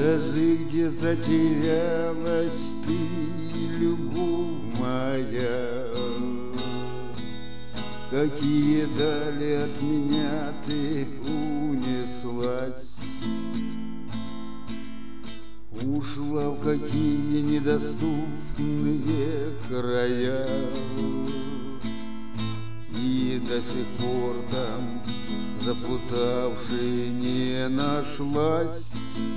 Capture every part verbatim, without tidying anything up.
Скажи, где затерялась ты, любовь моя? Какие дали от меня ты унеслась? Ушла в какие недоступные края, и до сих пор там заплутавшей не нашлась.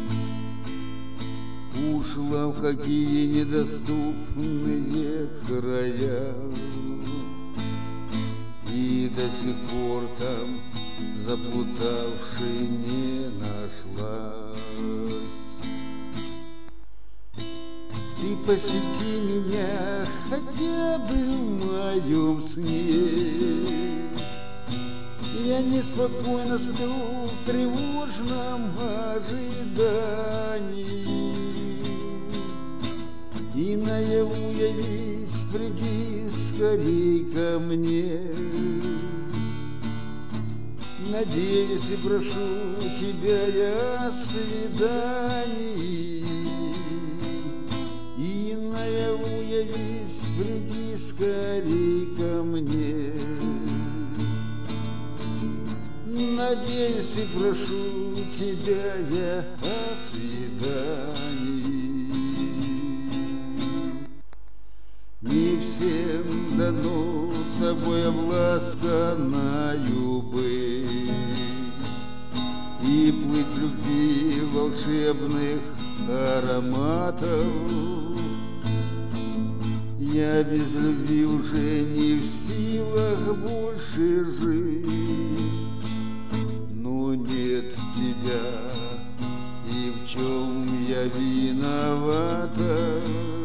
Ушла в какие недоступные края, и до сих пор там заплутавшей не нашлась. Ты посети меня хотя бы в моем сне. Я неспокойно сплю в тревожном ожидании, и наяву явись, приди скорей ко мне. Надеюсь и прошу тебя я о свидании, и наяву явись, приди скорей ко мне. Надеюсь и прошу тебя я о свидании. Не всем дано тобой обласканною быть и плыть в любви волшебных ароматов. Я без любви уже не в силах больше жить, но нет тебя, и в чем я виновата?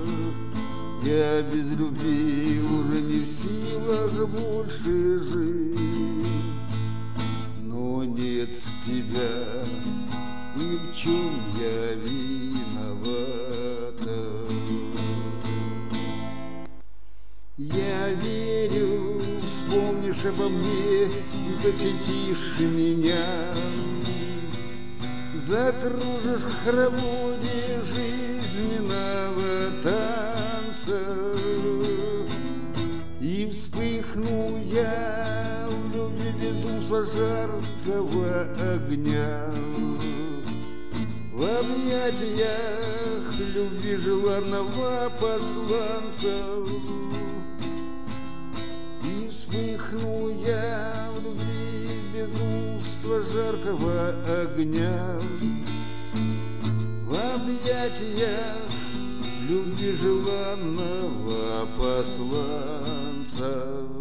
Я без любви уже не в силах больше жить, но нет тебя, и в чем я виновата? Я верю, вспомнишь обо мне и посетишь меня, закружишь в хороводе жизненного танца, и вспыхну я в любви безумства жаркого огня, в объятиях любви желанного посланца. И вспыхну я в любви безумства жаркого огня, в объятиях любви желанного посланца.